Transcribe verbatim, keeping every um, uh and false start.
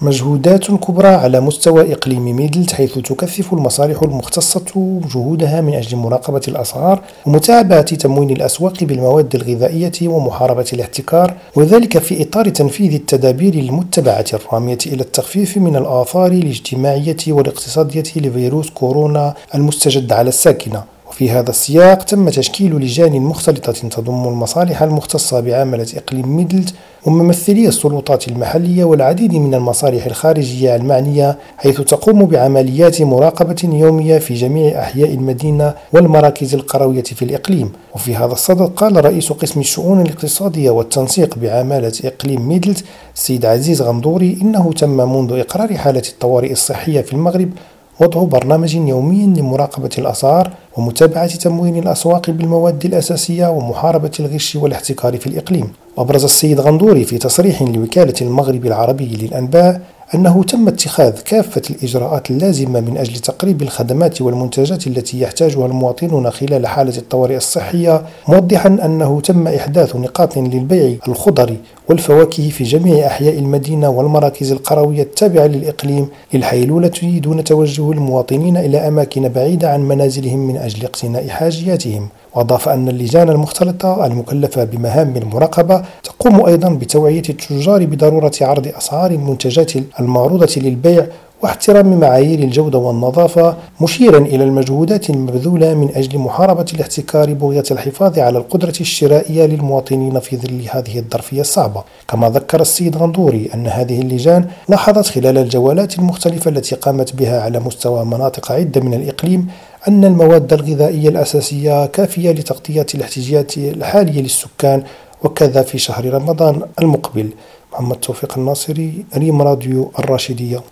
مجهودات كبرى على مستوى إقليم ميدلت، حيث تكثف المصالح المختصة جهودها من أجل مراقبة الأسعار ومتابعة تموين الأسواق بالمواد الغذائية ومحاربة الاحتكار، وذلك في إطار تنفيذ التدابير المتبعة الرامية إلى التخفيف من الآثار الاجتماعية والاقتصادية لفيروس كورونا المستجد على الساكنة. وفي هذا السياق تم تشكيل لجان مختلطة تضم المصالح المختصة بعملة إقليم ميدلت وممثلي السلطات المحلية والعديد من المصالح الخارجية المعنية، حيث تقوم بعمليات مراقبة يومية في جميع أحياء المدينة والمراكز القروية في الإقليم. وفي هذا الصدد قال رئيس قسم الشؤون الاقتصادية والتنسيق بعمالة إقليم ميدلت السيد عزيز غندوري إنه تم منذ إقرار حالة الطوارئ الصحية في المغرب وضع برنامج يومي لمراقبة الأسعار ومتابعة تموين الأسواق بالمواد الأساسية ومحاربة الغش والاحتكار في الإقليم. وأبرز السيد غندوري في تصريح لوكالة المغرب العربي للأنباء أنه تم اتخاذ كافة الإجراءات اللازمة من أجل تقريب الخدمات والمنتجات التي يحتاجها المواطنون خلال حالة الطوارئ الصحية، موضحا أنه تم إحداث نقاط للبيع الخضر والفواكه في جميع أحياء المدينة والمراكز القروية التابعة للإقليم للحيلولة دون توجه المواطنين إلى أماكن بعيدة عن منازلهم من أجل اقتناء حاجياتهم. وأضاف أن اللجان المختلطة المكلفة بمهام المراقبة تقوم أيضا بتوعية التجار بضرورة عرض أسعار المنتجات المعروضة للبيع واحترام معايير الجودة والنظافة، مشيرا إلى المجهودات المبذولة من أجل محاربة الاحتكار بغية الحفاظ على القدرة الشرائية للمواطنين في ظل هذه الظرفية الصعبة. كما ذكر السيد غندوري أن هذه اللجان لاحظت خلال الجولات المختلفة التي قامت بها على مستوى مناطق عدة من الإقليم أن المواد الغذائية الأساسية كافية لتغطية الاحتياجات الحالية للسكان، وكذا في شهر رمضان المقبل. محمد توفيق الناصري، ريم راديو الراشدية.